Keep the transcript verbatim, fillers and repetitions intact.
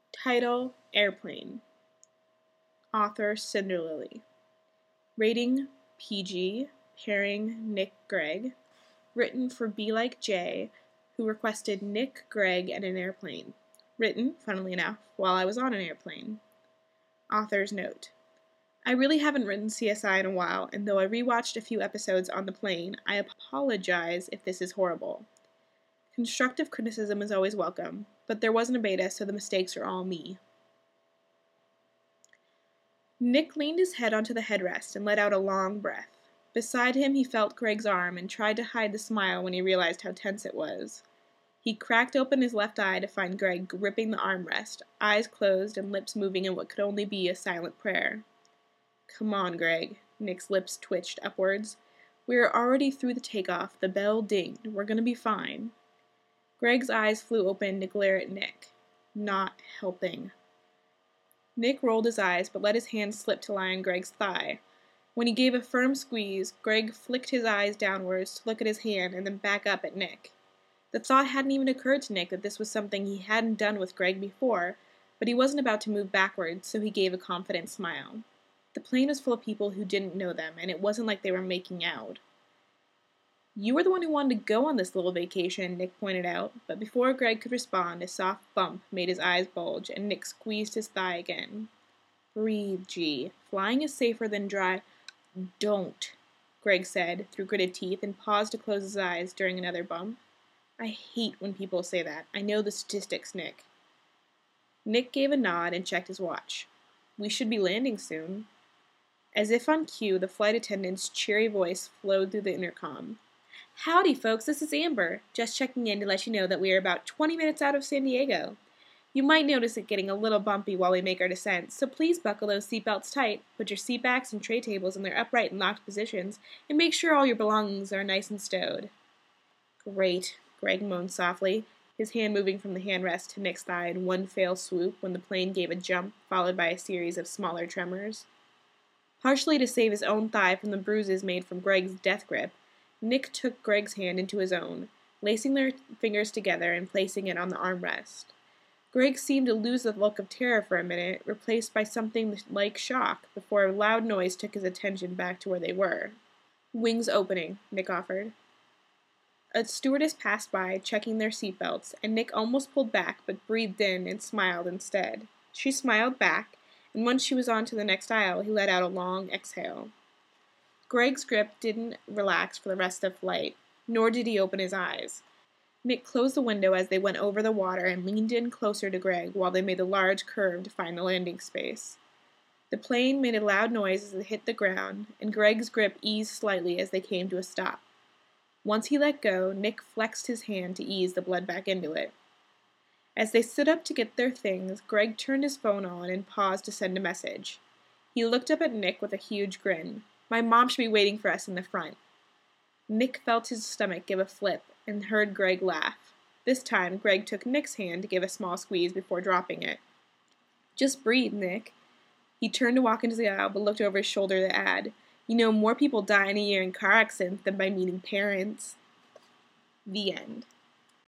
Title, Airplane. Author, Cinderlily. Rating, P G. Pairing, Nick Gregg. Written for Be Like Jay, who requested Nick, Gregg, and an airplane. Written, funnily enough, while I was on an airplane. Author's note. I really haven't written C S I in a while, and though I rewatched a few episodes on the plane, I apologize if this is horrible. Constructive criticism is always welcome, but there wasn't a beta, so the mistakes are all me. Nick leaned his head onto the headrest and let out a long breath. Beside him, he felt Gregg's arm and tried to hide the smile when he realized how tense it was. He cracked open his left eye to find Gregg gripping the armrest, eyes closed and lips moving in what could only be a silent prayer. Come on, Gregg. Nick's lips twitched upwards. We are already through the takeoff. The bell dinged. We're going to be fine. Gregg's eyes flew open to glare at Nick. Not helping. Nick rolled his eyes, but let his hand slip to lie on Gregg's thigh. When he gave a firm squeeze, Gregg flicked his eyes downwards to look at his hand and then back up at Nick. The thought hadn't even occurred to Nick that this was something he hadn't done with Gregg before, but he wasn't about to move backwards, so he gave a confident smile. The plane was full of people who didn't know them, and it wasn't like they were making out. You were the one who wanted to go on this little vacation, Nick pointed out, but before Gregg could respond, a soft bump made his eyes bulge, and Nick squeezed his thigh again. Breathe, G. Flying is safer than dry... Don't, Gregg said, through gritted teeth, and paused to close his eyes during another bump. I hate when people say that. I know the statistics, Nick. Nick gave a nod and checked his watch. We should be landing soon. As if on cue, the flight attendant's cheery voice flowed through the intercom. Howdy, folks, this is Amber. Just checking in to let you know that we are about twenty minutes out of San Diego. You might notice it getting a little bumpy while we make our descent, so please buckle those seatbelts tight, put your seat backs and tray tables in their upright and locked positions, and make sure all your belongings are nice and stowed. Great, Gregg moaned softly, his hand moving from the handrest to Nick's thigh in one fell swoop when the plane gave a jump, followed by a series of smaller tremors. Partially to save his own thigh from the bruises made from Gregg's death grip, Nick took Gregg's hand into his own, lacing their fingers together and placing it on the armrest. Gregg seemed to lose the look of terror for a minute, replaced by something like shock, before a loud noise took his attention back to where they were. Wings opening, Nick offered. A stewardess passed by, checking their seatbelts, and Nick almost pulled back, but breathed in and smiled instead. She smiled back, and once she was on to the next aisle, he let out a long exhale. Gregg's grip didn't relax for the rest of the flight, nor did he open his eyes. Nick closed the window as they went over the water and leaned in closer to Gregg while they made a large curve to find the landing space. The plane made a loud noise as it hit the ground, and Gregg's grip eased slightly as they came to a stop. Once he let go, Nick flexed his hand to ease the blood back into it. As they stood up to get their things, Gregg turned his phone on and paused to send a message. He looked up at Nick with a huge grin. My mom should be waiting for us in the front. Nick felt his stomach give a flip and heard Gregg laugh. This time, Gregg took Nick's hand to give a small squeeze before dropping it. Just breathe, Nick. He turned to walk into the aisle, but looked over his shoulder to add, You know, more people die in a year in car accidents than by meeting parents. The end.